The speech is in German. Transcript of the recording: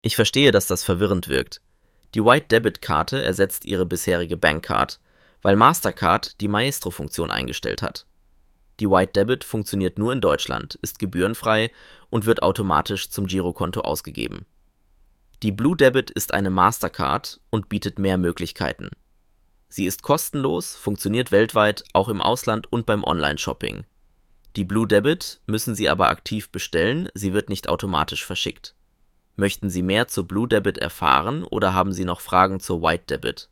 Ich verstehe, dass das verwirrend wirkt. Die White Debit Karte ersetzt Ihre bisherige Bankcard, weil Mastercard die Maestro-Funktion eingestellt hat. Die White Debit funktioniert nur in Deutschland, ist gebührenfrei und wird automatisch zum Girokonto ausgegeben. Die Blue Debit ist eine Mastercard und bietet mehr Möglichkeiten. Sie ist kostenlos, funktioniert weltweit, auch im Ausland und beim Online-Shopping. Die Blue Debit müssen Sie aber aktiv bestellen, sie wird nicht automatisch verschickt. Möchten Sie mehr zur Blue Debit erfahren oder haben Sie noch Fragen zur White Debit?